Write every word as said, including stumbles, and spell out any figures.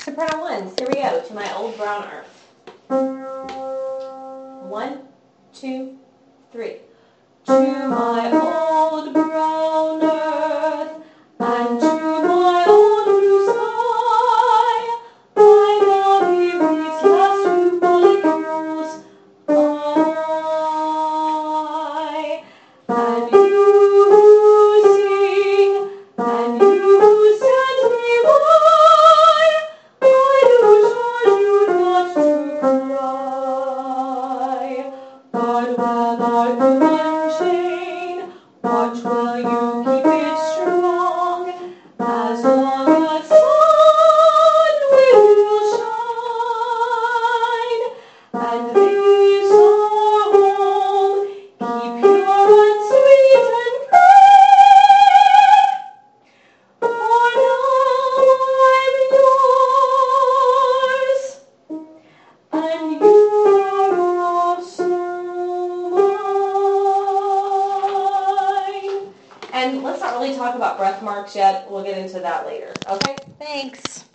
Soprano ones, here we go, to my old brown earth. One, two, three. To my old brown earth, and to my old blue sky, I now give these last few molecules I. And you who sing, and you who send me by, I do charge you not to cry. But when our human chain, watch while you keep it strong, as long as sun will shine. And this our home, keep pure and sweet and free. For now I'm yours, and you are also mine. And let's not really talk about breath marks yet. We'll get into that later. Okay? Thanks.